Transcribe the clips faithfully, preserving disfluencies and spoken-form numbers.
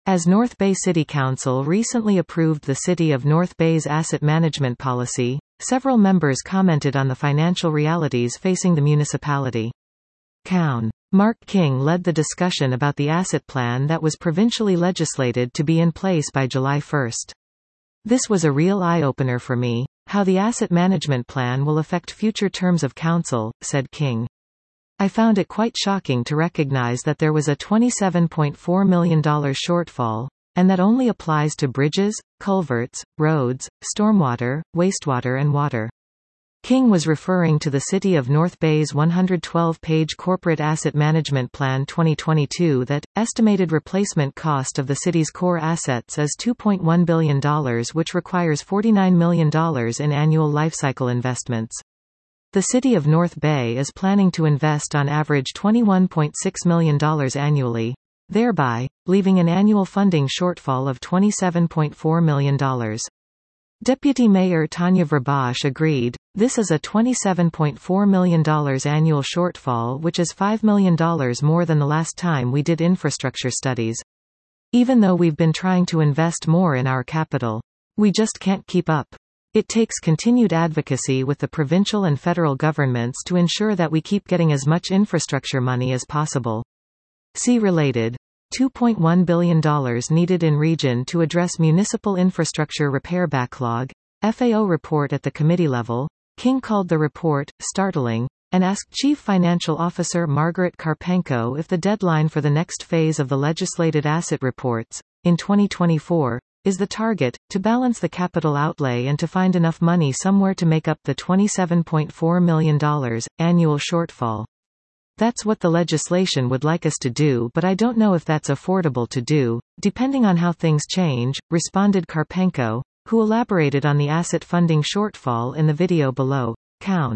As North Bay City Council recently approved the City of North Bay's asset management policy, several members commented on the financial realities facing the municipality. Coun. Mark King led the discussion about the asset plan that was provincially legislated to be in place by July first. This was a real eye-opener for me, how the asset management plan will affect future terms of council, said King. I found it quite shocking to recognize that there was a twenty-seven point four million dollars shortfall, and that only applies to bridges, culverts, roads, stormwater, wastewater and water. King was referring to the City of North Bay's one hundred twelve page Corporate Asset Management Plan twenty twenty-two that, estimated replacement cost of the city's core assets is two point one billion dollars, which requires forty-nine million dollars in annual lifecycle investments. The City of North Bay is planning to invest on average twenty-one point six million dollars annually, thereby leaving an annual funding shortfall of twenty-seven point four million dollars. Deputy Mayor Tanya Verbosch agreed, "This is a twenty-seven point four million dollars annual shortfall, which is five million dollars more than the last time we did infrastructure studies. Even though we've been trying to invest more in our capital, we just can't keep up. It takes continued advocacy with the provincial and federal governments to ensure that we keep getting as much infrastructure money as possible." See related. two point one billion dollars needed in region to address municipal infrastructure repair backlog. F A O report at the committee level. King called the report startling, and asked Chief Financial Officer Margaret Karpenko if the deadline for the next phase of the legislated asset reports, in twenty twenty-four, is the target, to balance the capital outlay and to find enough money somewhere to make up the twenty-seven point four million dollars annual shortfall. "That's what the legislation would like us to do, but I don't know if that's affordable to do, depending on how things change," responded Karpenko, who elaborated on the asset funding shortfall in the video below. Coun.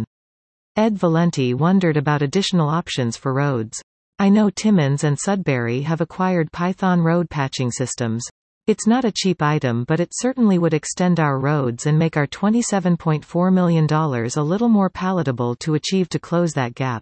Ed Valenti wondered about additional options for roads. "I know Timmins and Sudbury have acquired Python road patching systems. It's not a cheap item, but it certainly would extend our roads and make our twenty-seven point four million dollars a little more palatable to achieve to close that gap."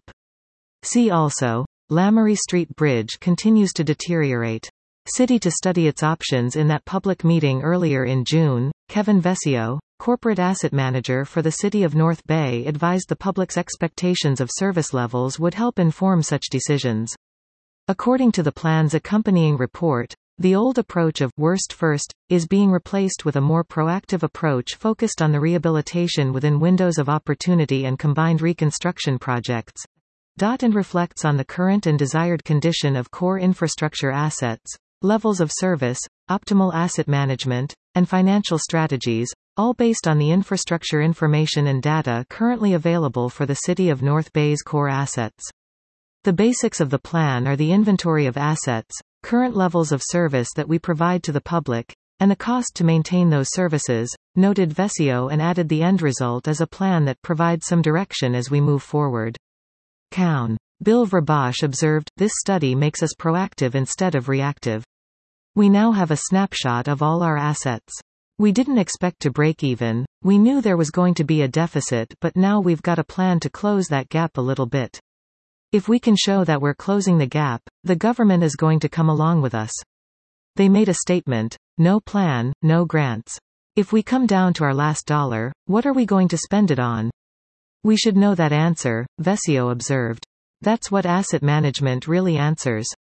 See also, Lamoureux Street Bridge continues to deteriorate. City to study its options. In that public meeting earlier in June, Kevin Vescio, corporate asset manager for the City of North Bay, advised the public's expectations of service levels would help inform such decisions. According to the plan's accompanying report, the old approach of "worst first" is being replaced with a more proactive approach focused on the rehabilitation within windows of opportunity and combined reconstruction projects. And reflects on the current and desired condition of core infrastructure assets, levels of service, optimal asset management, and financial strategies, all based on the infrastructure information and data currently available for the City of North Bay's core assets. The basics of the plan are the inventory of assets, current levels of service that we provide to the public, and the cost to maintain those services, noted Vescio, and added the end result is a plan that provides some direction as we move forward. Coun. Bill Verbosch observed, "This study makes us proactive instead of reactive. We now have a snapshot of all our assets. We didn't expect to break even, we knew there was going to be a deficit, but now we've got a plan to close that gap a little bit. If we can show that we're closing the gap, the government is going to come along with us." They made a statement, "No plan, no grants. If we come down to our last dollar, what are we going to spend it on? We should know that answer," Vescio observed. "That's what asset management really answers."